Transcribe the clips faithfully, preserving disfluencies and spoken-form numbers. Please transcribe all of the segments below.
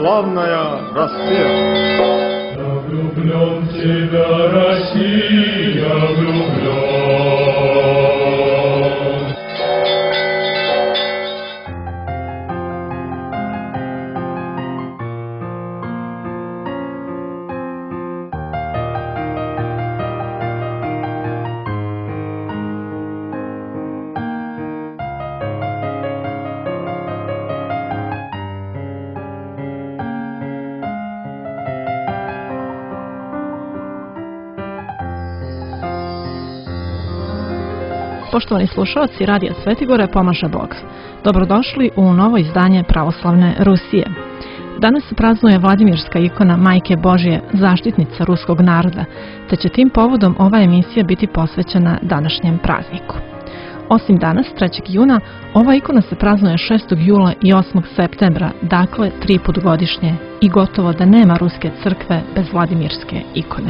славная Россия. Я влюблен в тебя, Россия, влюблен. Poštovani slušalci Radija Svetigore, pomaže Bog. Dobrodošli u novo izdanje Pravoslavne Rusije. Danas se praznuje Vladimirska ikona Majke Božje, zaštitnica ruskog naroda, te će tim povodom ova emisija biti posvećena današnjem prazniku. Osim danas, trećeg juna, ova ikona se praznuje šestog jula i osmog septembra, dakle tri put godišnje, i gotovo da nema ruske crkve bez Vladimirske ikone.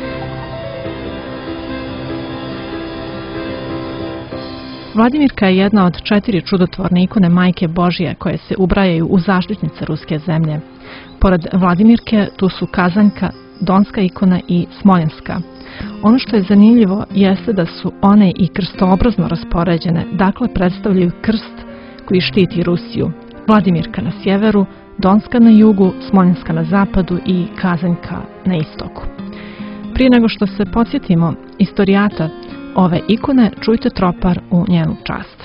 Vladimirka je jedna od četiri čudotvorne ikone Majke Božje koje se ubrajaju u zaštitnice ruske zemlje. Pored Vladimirke tu su Kazanjka, Donska ikona i Smoljenska. Ono što je zanimljivo jeste da su one i krstoobrazno raspoređene, dakle predstavljaju krst koji štiti Rusiju. Vladimirka na sjeveru, Donska na jugu, Smoljenska na zapadu i Kazanjka na istoku. Prije nego što se podsjetimo istorijata ove ikone, čujte tropar u njenu čast.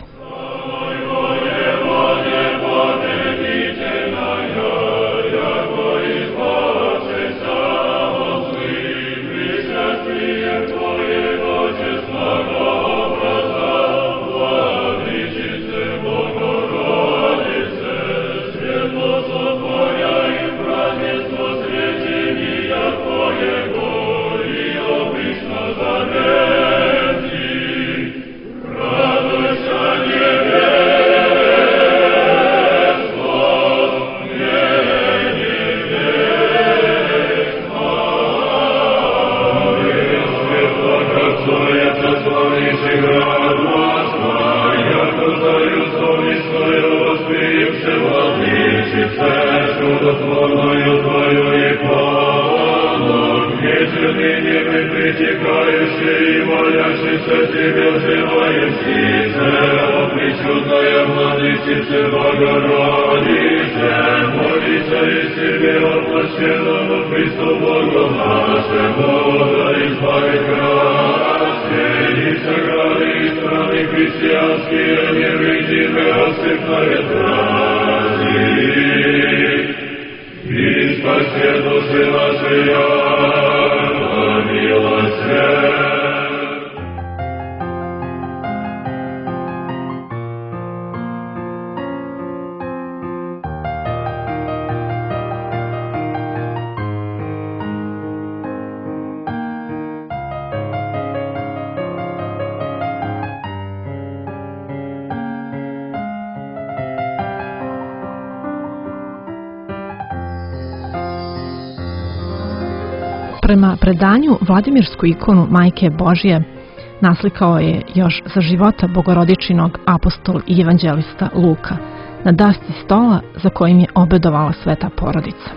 Prema predanju, Vladimirsku ikonu Majke Božje naslikao je još za života bogorodičinog apostol i evanđelista Luka na dasci stola za kojim je obedovala sveta porodica.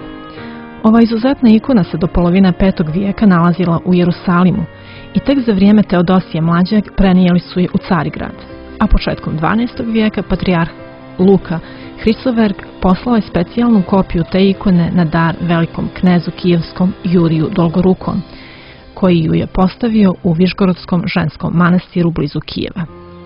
Ova izuzetna ikona se do polovine petog vijeka nalazila u Jerusalimu i tek za vrijeme Teodosije Mlađeg prenijeli su je u Carigrad, a početkom dvanaestog vijeka patrijarh Luka Hrisoverg poslao je specijalnu kopiju te ikone na dar velikom knezu kijevskom Juriju Dolgorukom, koji ju je postavio u Višgorodskom ženskom manastiru blizu Kijeva.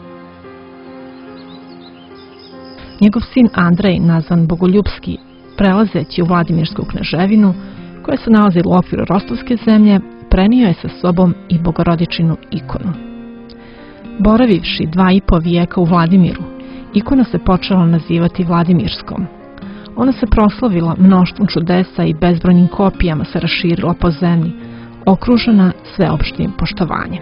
Njegov sin Andrej, nazvan Bogoljubski, prelazeći u Vladimirsku kneževinu, koja se nalazila u okviru Rostovske zemlje, prenio je sa sobom i bogorodičinu ikonu. Boravivši dva i po vijeka u Vladimiru, ikona se počela nazivati Vladimirskom. Ona se proslavila mnoštvom čudesa i bezbrojnim kopijama se raširila po zemlji, okružena sveopštim poštovanjem.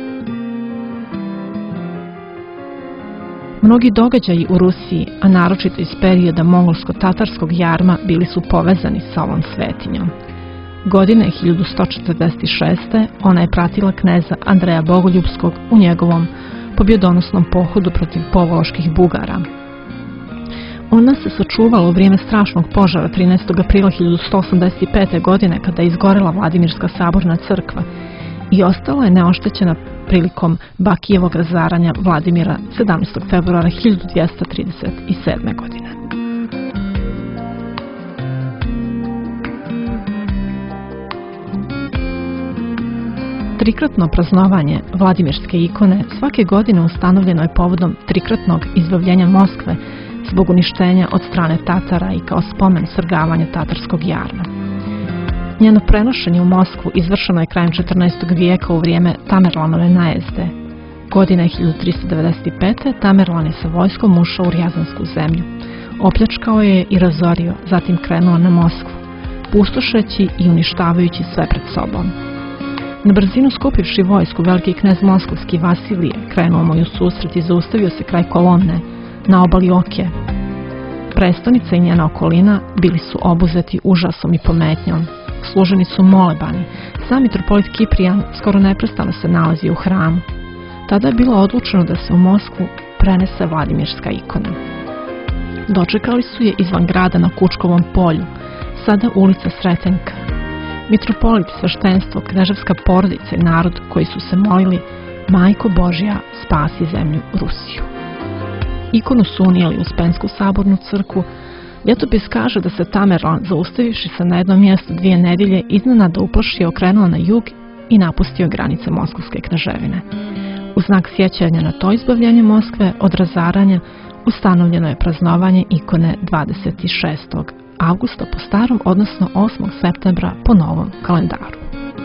Mnogi događaji u Rusiji, a naročito iz perioda mongolsko-tatarskog jarma, bili su povezani sa ovom svetinjom. Godine hiljadu sto četrdeset šeste. ona je pratila kneza Andreja Bogoljubskog u njegovom pobjedonosnom pohodu protiv povoloških Bugara. Ona se sačuvala u vrijeme strašnog požara trinaestog aprila hiljadu sto osamdeset pete. godine kada je izgorela Vladimirska saborna crkva i ostala je neoštećena prilikom Bakijevog razaranja Vladimira sedamnaestog februara hiljadu dvjesto trideset sedme. godine. Trikratno praznovanje Vladimirske ikone svake godine ustanovljeno je povodom trikratnog izbavljenja Moskve zbog uništenja od strane Tatara i kao spomen svrgavanja tatarskog jarma. Njeno prenošenje u Moskvu izvršeno je krajem četrnaestog vijeka u vrijeme Tamerlanove najezde. Godine hiljadu tristo devedeset pete. Tamerlan je sa vojskom ušao u Rjazansku zemlju. Opljačkao je i razorio, zatim krenuo na Moskvu, pustošeći i uništavajući sve pred sobom. Na brzinu skupivši vojsku, veliki knez moskovski Vasilije krenuo mu u susret i zaustavio se kraj Kolomne, na obali Oke. Prestonica i njena okolina bili su obuzeti užasom i pometnjom. Služeni su molebani. Sam mitropolit Kiprijan skoro neprestano se nalazi u hramu. Tada je bilo odlučeno da se u Moskvu prenese Vladimirska ikona. Dočekali su je izvan grada na Kučkovom polju, sada ulica Sretenjka. Mitropolit, sveštenstvo, kneževska porodica i narod koji su se molili: Majko Božja, spasi zemlju Rusiju. Ikonu su unijeli u Uspensku sabornu crkvu. Ljetopis kaže da se Tamerlan, zaustavivši se na jednom mjestu dvije nedelje, iznenada uplašio, okrenuo na jug i napustio granice Moskovske kneževine. U znak sjećanja na to izbavljanje Moskve od razaranja ustanovljeno je praznovanje ikone dvadeset šestog avgusta po starom, odnosno osmog septembra po novom kalendaru.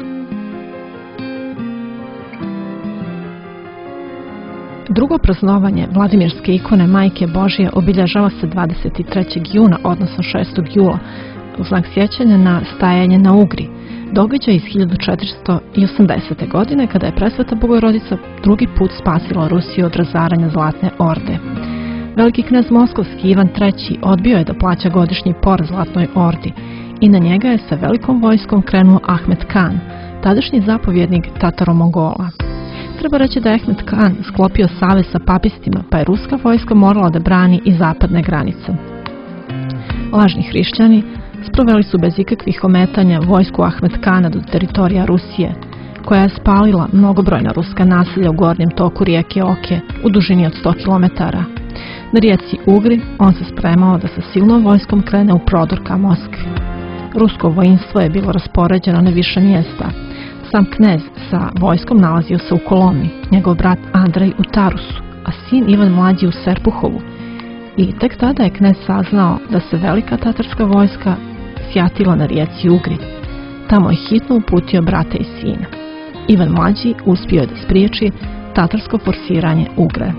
Drugo praznovanje Vladimirske ikone Majke Božje obilježava se dvadeset trećeg juna, odnosno šestog jula, u znak sjećanja na stajanje na Ugri, događaj iz hiljadu četiristo osamdesete. godine kada je Presveta Bogorodica drugi put spasila Rusiju od razaranja Zlatne orde. Veliki knez moskovski Ivan treći odbio je da plaća godišnji porez Zlatnoj ordi i na njega je sa velikom vojskom krenuo Ahmet Kan, tadašnji zapovjednik Tataro-Mongola. Treba reći da je Ahmet Kan sklopio savez sa papistima, pa je ruska vojska morala da brani i zapadne granice. Lažni hrišćani sproveli su bez ikakvih ometanja vojsku Ahmet Kana do teritorija Rusije, koja je spalila mnogobrojna ruska naselja u gornjem toku rijeke Oke u dužini od sto kilometara. Na rijeci Ugri on se spremao da sa silnom vojskom krene u prodor ka Moskvi. Rusko vojinstvo je bilo raspoređeno na više mjesta. Sam knez sa vojskom nalazio se u Kolomni, njegov brat Andrej u Tarusu, a sin Ivan mlađi u Serpuhovu. I tek tada je knez saznao da se velika tatarska vojska sjatila na rijeci Ugri. Tamo je hitno uputio brata i sina. Ivan mlađi uspio je da spriječi tatarsko forsiranje Ugre.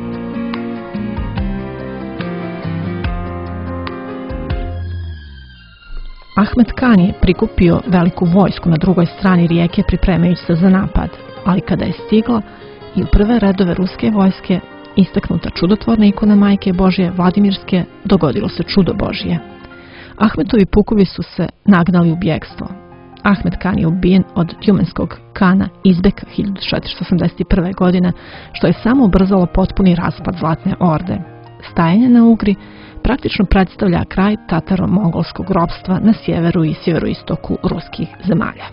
Ahmet Kan je prikupio veliku vojsku na drugoj strani rijeke pripremajući se za napad, ali kada je stigla i u prve redove ruske vojske istaknuta čudotvorna ikona Majke Božje Vladimirske, dogodilo se čudo Božje. Ahmetovi pukovi su se nagnali u bjegstvo. Ahmet Kan je ubijen od tjumenskog Kana Izbeka hiljadu četiristo osamdeset prve. godine, što je samo ubrzalo potpuni raspad Zlatne orde. Stajanje na Ugri praktično predstavlja kraj tataro-mongolskog ropstva na sjeveru i sjeveroistoku ruskih zemalja.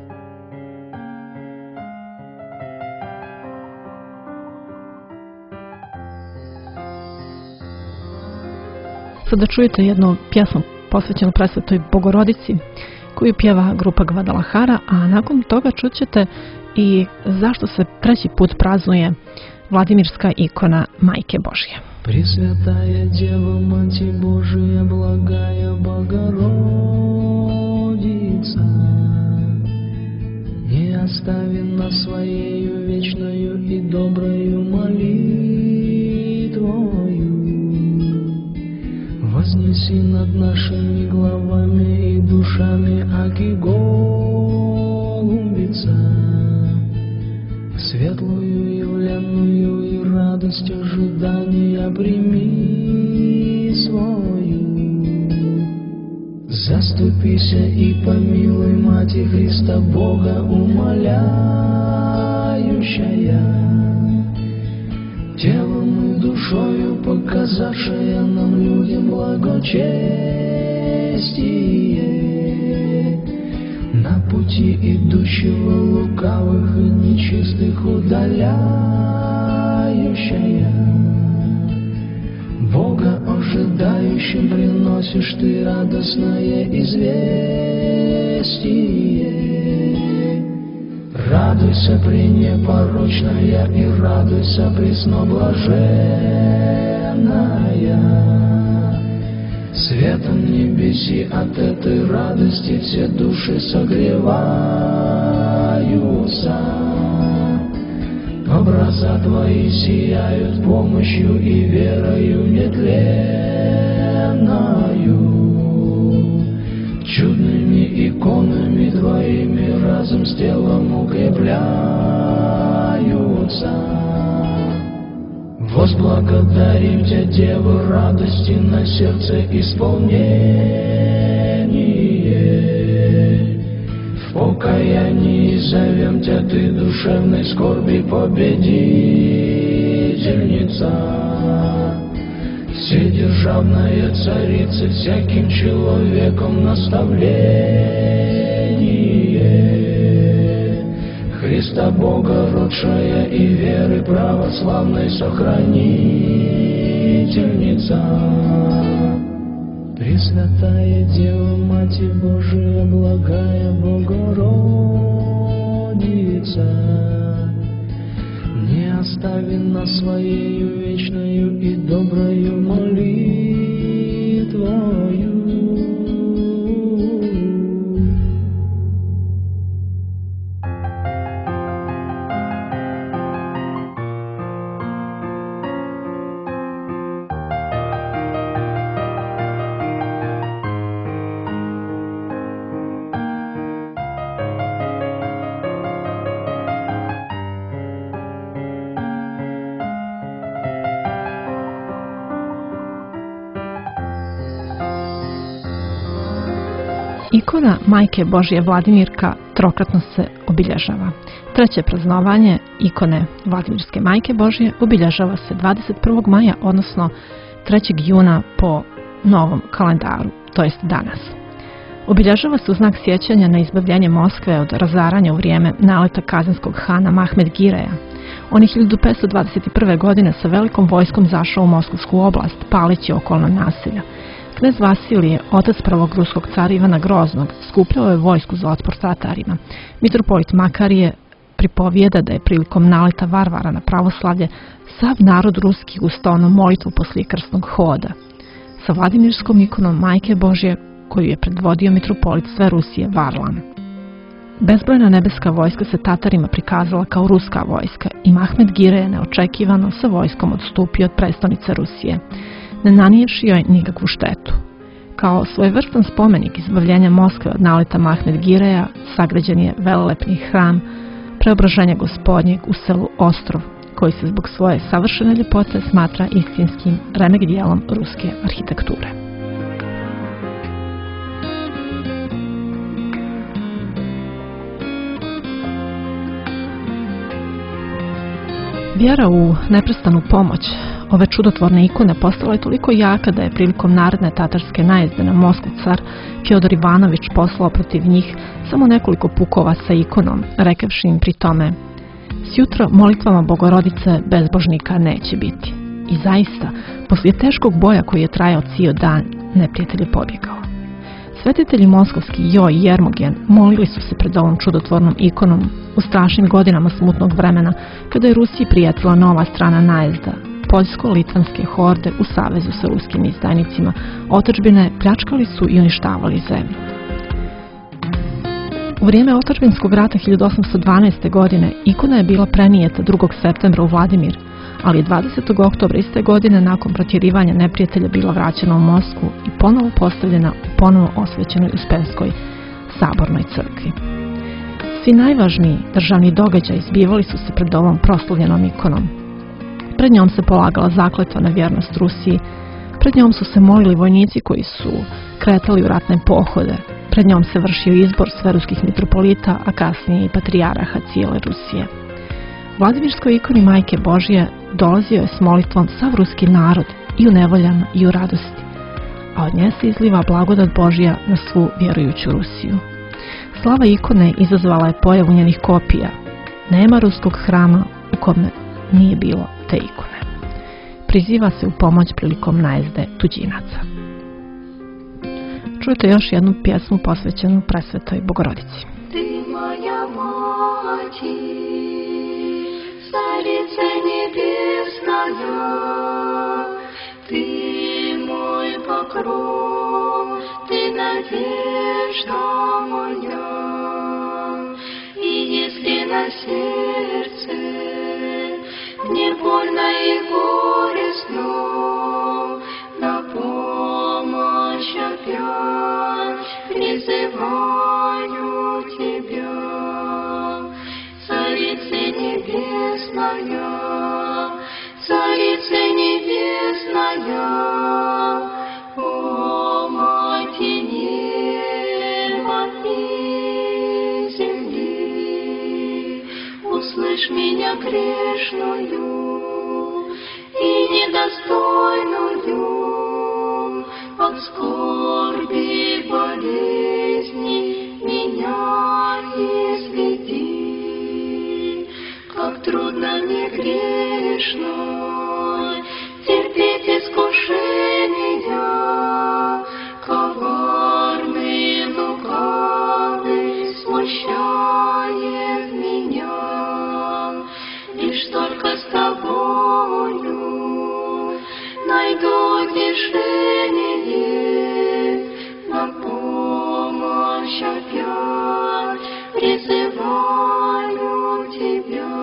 Sada čujete jednu pjesmu posvećenu Presvetoj Bogorodici koju pjeva grupa Guadalajara, a nakon toga čućete i zašto se treći put praznuje Vladimirska ikona Majke Božje. Пресвятая Дева, Мати Божия, благая Богородица, не остави нас своею вечною и доброю молитвою. Вознеси над нашими главами и душами, аки голубица, светлую явленную и радость ожидания прими свою. Заступися и помилуй, Мати Христа Бога умоляющая, телом и душою показавшая нам людям благочестие, на пути идущего лукавых и нечистых удаляющая. Бога ожидающим приносишь ты радостное известие. Радуйся, пренепорочная, и радуйся, пресноблаженная. Светом небеси от этой радости все души согреваются. Образа твои сияют помощью и верою нетленною. Чудными иконами твоими разум с телом укрепляются. Возблагодарим Тебя, Дева, радости на сердце исполнение. В покаянии зовем Тебя, Ты душевной скорби победительница. Вседержавная царица, всяким человеком наставление. Христа Бога родшая и веры православной сохранительница. Пресвятая Дева, Мать Божия, благая Богородица, не остави нас своею вечною и доброю молитвою. Ikona Majke Božje Vladimirka trokratno se obilježava. Treće praznovanje ikone Vladimirske Majke Božje obilježava se dvadeset prvog maja, odnosno trećeg juna po novom kalendaru, to jest danas. Obilježava se u znak sjećanja na izbavljenje Moskve od razaranja u vrijeme naleta kazanskog hana Mahmed Gireja. On je hiljadu petsto dvadeset prve. godine sa velikom vojskom zašao u Moskovsku oblast, paleći okolna naselja. Knez Vasilije, otac prvog ruskog cara Ivana Groznog, skupljao je vojsku za otpor Tatarima. Mitropolit Makarije pripovijeda da je prilikom naleta varvara na pravoslavlje sav narod ruski ustao na molitvu poslije krsnog hoda. Sa Vladimirskom ikonom Majke Božje, koju je predvodio mitropolit sve Rusije Varlan. Bezbrojna nebeska vojska se Tatarima prikazala kao ruska vojska i Mahmed Gire je neočekivano sa vojskom odstupio od prestonice Rusije, ne nanijevši joj nikakvu štetu. Kao svojevrstan spomenik izbavljenja Moskve od naleta Mahmed Gireja sagrađen je velelepni hram Preobraženja Gospodnjeg u selu Ostrov, koji se zbog svoje savršene ljepote smatra istinskim remek dijelom ruske arhitekture. Vjera u neprestanu pomoć ove čudotvorne ikone postala je toliko jaka da je prilikom naredne tatarske najezde na Moskvu car Fjodor Ivanović poslao protiv njih samo nekoliko pukova sa ikonom, rekavši im pri tome: "Sjutra molitvama Bogorodice bezbožnika neće biti." I zaista, poslije teškog boja koji je trajao cijel dan, neprijatelj je pobjegao. Svetitelji moskovski Jo i Jermogen molili su se pred ovom čudotvornom ikonom u strašnim godinama smutnog vremena, kada je Rusiji prijetila nova strana najezda, poljsko-litvanske horde u savezu sa ruskim izdajnicima. Otadžbine pljačkali su i uništavali zemlju. U vrijeme otadžbinskog rata hiljadu osamsto dvanaeste. godine ikona je bila prenijeta drugog septembra u Vladimir, ali je dvadesetog oktobra iste godine nakon protjerivanja neprijatelja bila vraćena u Moskvu i ponovo postavljena u ponovo osvećenoj Uspenskoj sabornoj crkvi. Svi najvažniji državni događaji zbivali su se pred ovom proslavljenom ikonom. Pred njom se polagala zakletva na vjernost Rusiji, pred njom su se molili vojnici koji su kretali u ratne pohode, pred njom se vršio izbor sveruskih mitropolita, a kasnije i patrijaraha cijele Rusije. U Vladimirskoj ikoni Majke Božje dolazio je s molitvom sav ruski narod i u nevoljama i u radosti, a od nje se izliva blagodat Božja na svu vjerujuću Rusiju. Slava ikone izazvala je pojavu njenih kopija. Nema ruskog hrama u kome nije bilo te ikone. Priziva se u pomoć prilikom najezde tuđinaca. Čujete još jednu pjesmu posvećenu Presvetoj Bogorodici. Ты моя мать, Царица небесная, Ты мой покров, Ты надежда моя. И если на сердце мне больно и горестно, на помощь опять призываю Тебя, Царица Небесная, Царица Небесная, о Мати неба и земли, услышь меня грешную и недостойную от скорби и болезни меня изведи. Как трудно мне грешной терпеть искушения, коварный, лукавый смущает меня. Лишь только с Тобою найду утешение, на помощь опять призываю Тебя,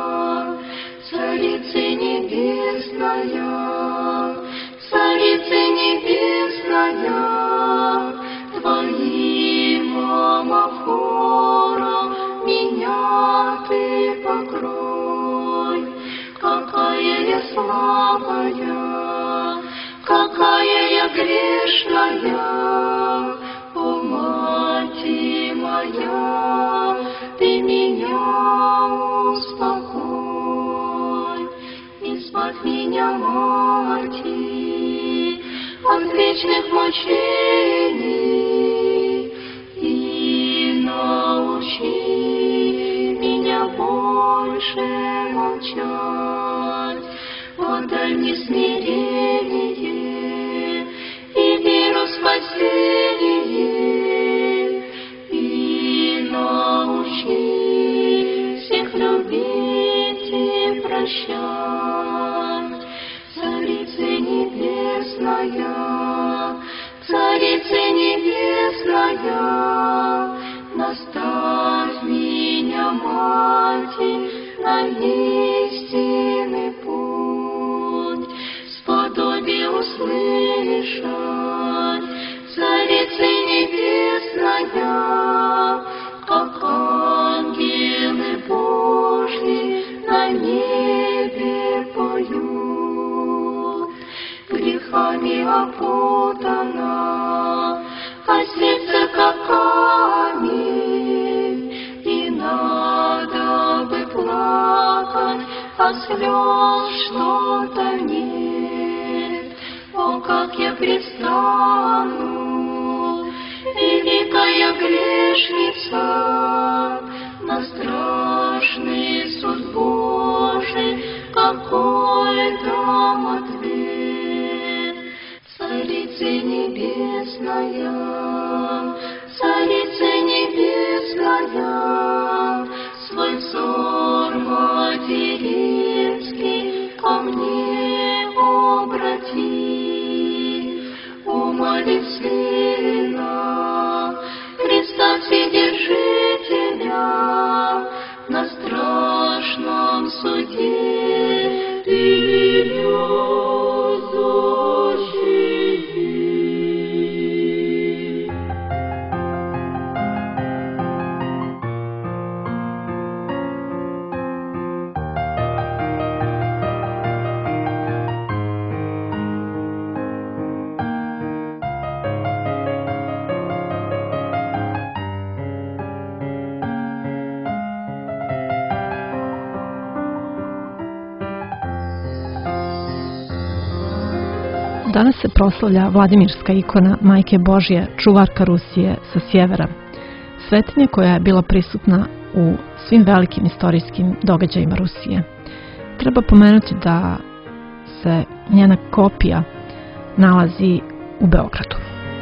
Царица Небесная, Царица Небесная, Твоим омофором меня Ты покрой. Какая я слабая, какая я грешная, о Мати моя, Ты меня успокой. Избавь меня, Мати, от вечных мучений и научи меня больше молчать. Подай мне смирение и веру в спасение, и научи всех любить и прощать. Царица Небесная, Царица Небесная, наставь меня, Мати, на истинный путь, сподоби услышать, Царица Небесная, как ангелы Божьи на небе поют. Грехами опутана, а сердце как камень, и надо бы плакать, а слез что-то нет. О, как я предстану, великая грешница, на страшный суд Божий, какой там ответ. Царица Небесная, Царица Небесная, свой взор материнский ко мне обрати. Умоли Сына, Христа Вседержителя, на страшном суде Ты меня защити. Danas se proslavlja Vladimirska ikona Majke Božje, čuvarka Rusije sa sjevera. Svetinja koja je bila prisutna u svim velikim istorijskim događajima Rusije. Treba pomenuti da se njena kopija nalazi u Beogradu.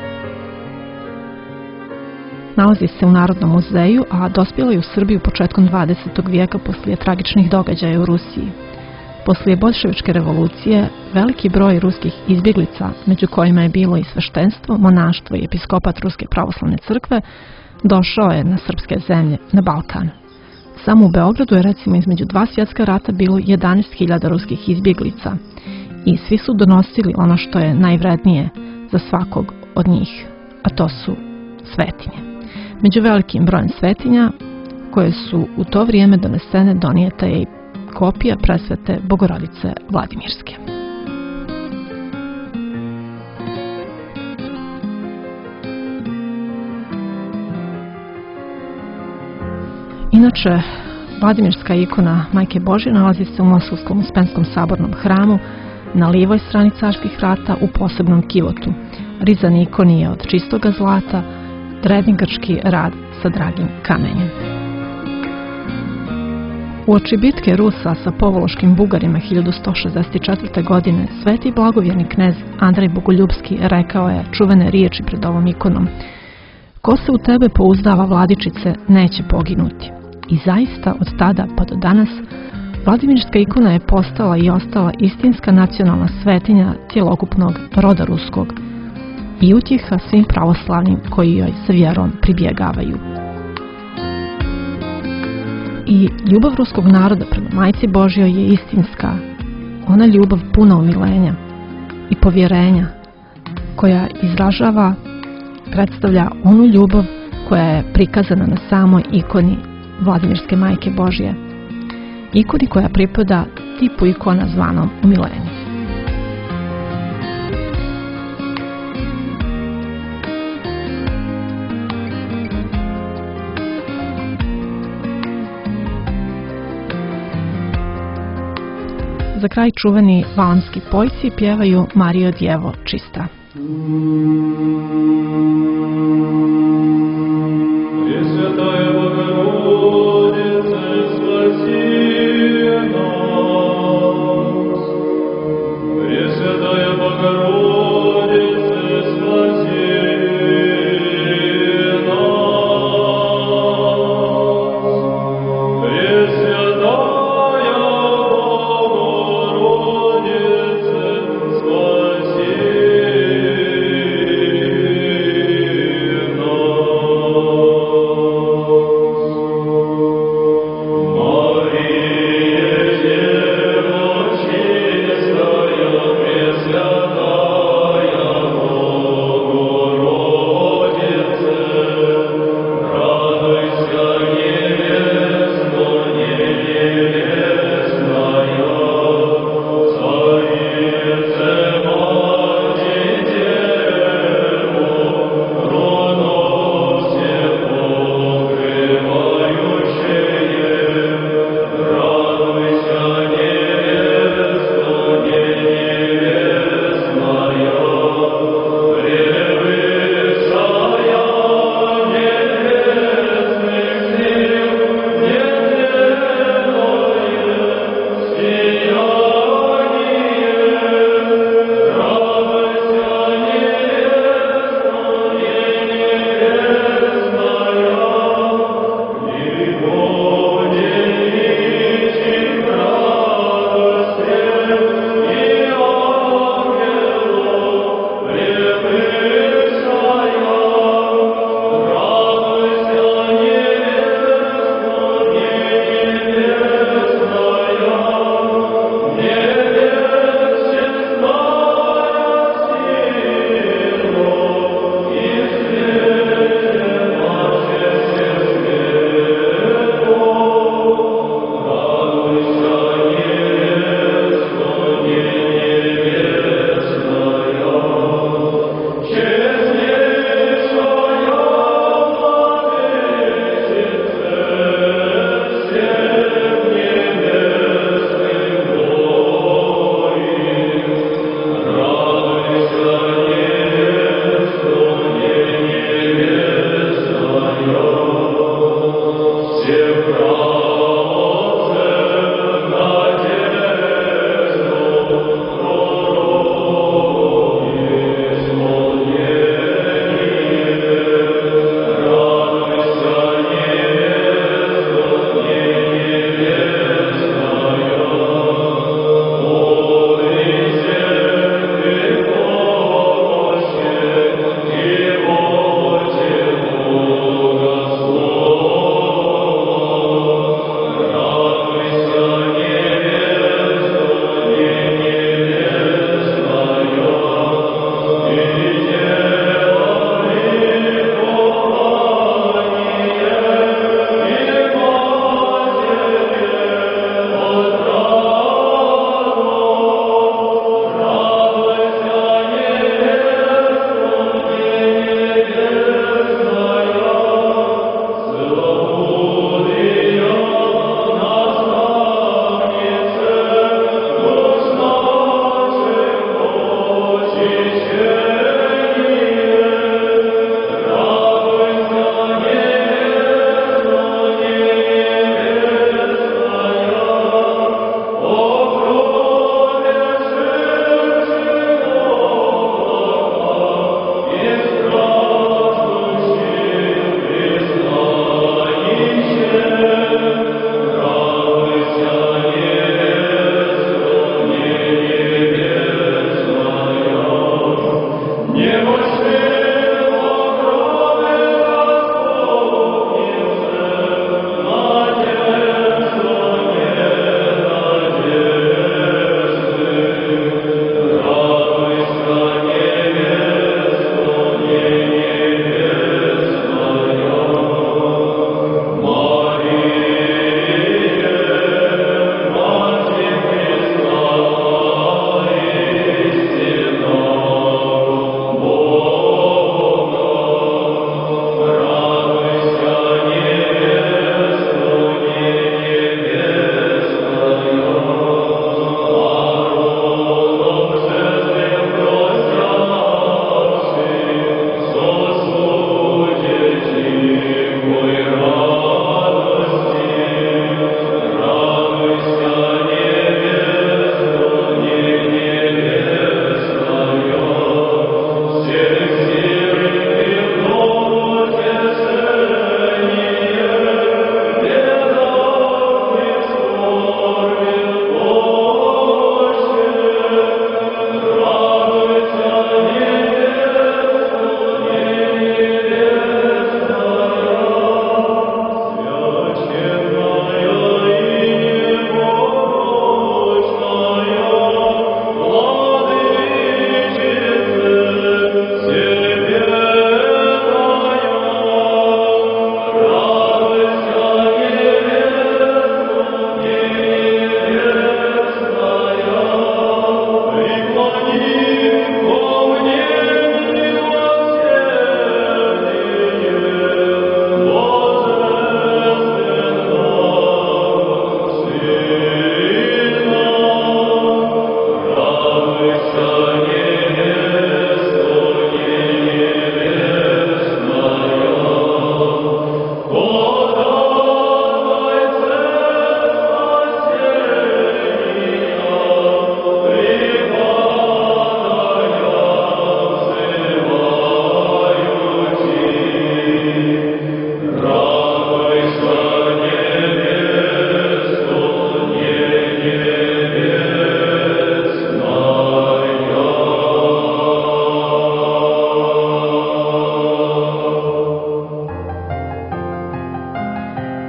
Nalazi se u Narodnom muzeju, a dospjela je u Srbiju početkom dvadesetog vijeka poslije tragičnih događaja u Rusiji. Poslije boljševičke revolucije, veliki broj ruskih izbjeglica, među kojima je bilo i sveštenstvo, monaštvo i episkopat Ruske pravoslavne crkve, došao je na srpske zemlje, na Balkan. Samo u Beogradu je recimo između dva svjetska rata bilo jedanaest hiljada ruskih izbjeglica i svi su donosili ono što je najvrednije za svakog od njih, a to su svetinje. Među velikim brojem svetinja koje su u to vrijeme donesene donijeta je i kopija presvete Bogorodice Vladimirske. Inače, Vladimirska ikona Majke Božje nalazi se u Moskovskom Uspenskom sabornom hramu na lijevoj strani carskih vrata u posebnom kivotu. Rizan ikon je od čistoga zlata, drevni grčki rad sa dragim kamenjem. Uoči bitke Rusa sa povološkim Bugarima hiljadu sto šezdeset četvrte. godine sveti blagovjerni knez Andrej Bogoljubski rekao je čuvene riječi pred ovom ikonom: "Ko se u tebe pouzdava, Vladičice, neće poginuti." I zaista od tada pa do danas Vladimirska ikona je postala i ostala istinska nacionalna svetinja cjelokupnog roda ruskog i utjeha svim pravoslavnim koji joj sa vjerom pribjegavaju. I ljubav ruskog naroda prema Majci Božjoj je istinska, ona ljubav puna umilenja i povjerenja koja izražava, predstavlja onu ljubav koja je prikazana na samoj ikoni Vladimirske Majke Božje, ikoni koja pripada tipu ikona zvanom umilenje. Za kraj čuveni valanski pojci pjevaju Marijo Djevo čista. Спаси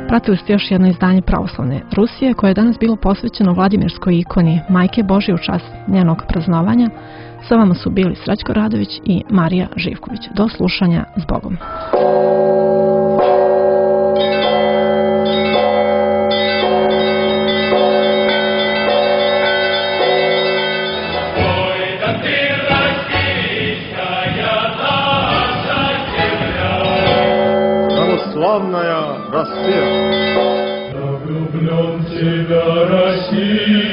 Pratili ste još jedno izdanje Pravoslavne Rusije koje je danas bilo posvećeno Vladimirskoj ikoni Majke Božje u čast njenog praznovanja. Sa vama su bili Srećko Radović i Marija Živković. Do slušanja, s Bogom. Православная Россия. Да влюблен в тебя, Россия.